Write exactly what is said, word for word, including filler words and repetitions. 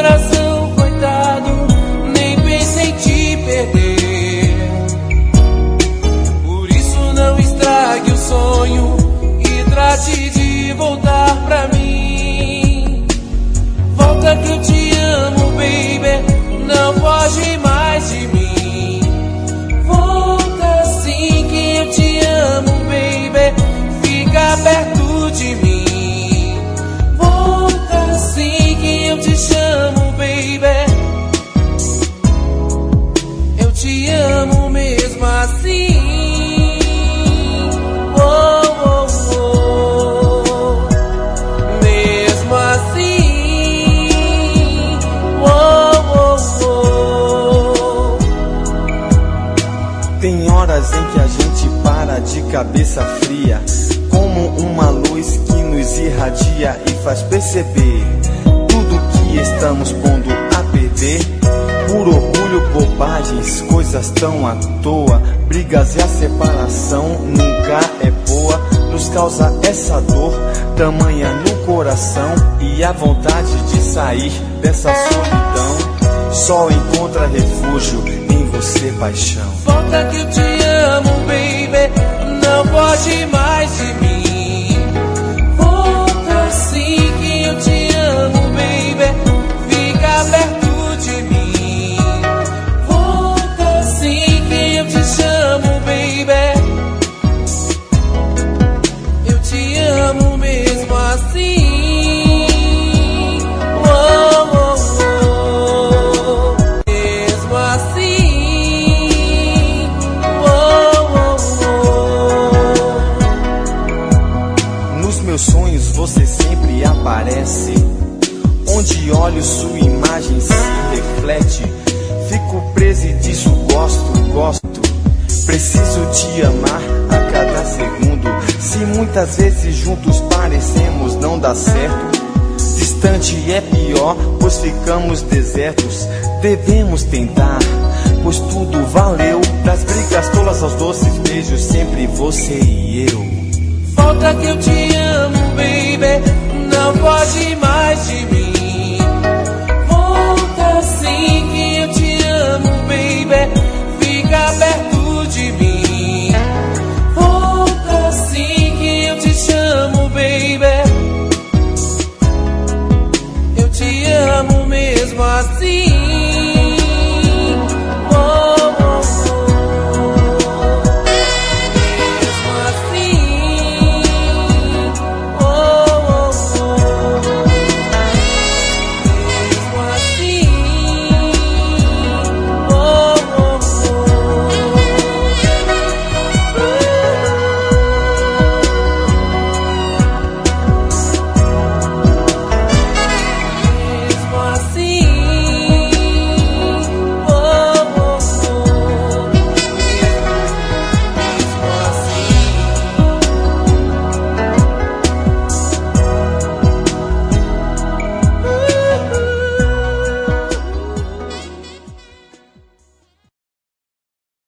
coração, coitado, nem pensa em te perder. Por isso não estrague o sonho e trate de voltar pra mim. Volta que eu te amo, baby, não foge mais de mim. Volta sim que eu te amo, baby, fica perto de mim. Volta sim que eu te chamo, baby, eu te amo mesmo assim. Oh, oh, oh. Mesmo assim. Oh, oh, oh. Tem horas em que a gente para de cabeça fria, como uma luz que nos irradia e faz perceber tudo que estamos pondo a perder. Por orgulho, bobagens, coisas tão à toa, brigas e a separação nunca é boa. Nos causa essa dor, tamanha no coração, e a vontade de sair dessa solidão só encontra refúgio em você, paixão. Volta que eu te amo, baby, não foge mais de mim. Volta sim que eu te amo, baby, fica perto de mim. Volta sim que eu te chamo, baby, eu te amo mesmo assim. Oh, oh, oh. Mesmo assim. Oh, oh, oh. Nos meus sonhos você sempre aparece, onde olho sua imagem se reflete. Fico preso e disso gosto, gosto. Preciso te amar a cada segundo. Se muitas vezes juntos parecemos não dar certo, distante é pior, pois ficamos desertos. Devemos tentar, pois tudo valeu. Das brigas tolas aos doces beijos, sempre você e eu. Volta que eu te amo, baby, não foge mais de mim. Volta sim que eu te amo, baby, fica perto de mim. Volta sim que eu te chamo, baby, eu te amo mesmo assim.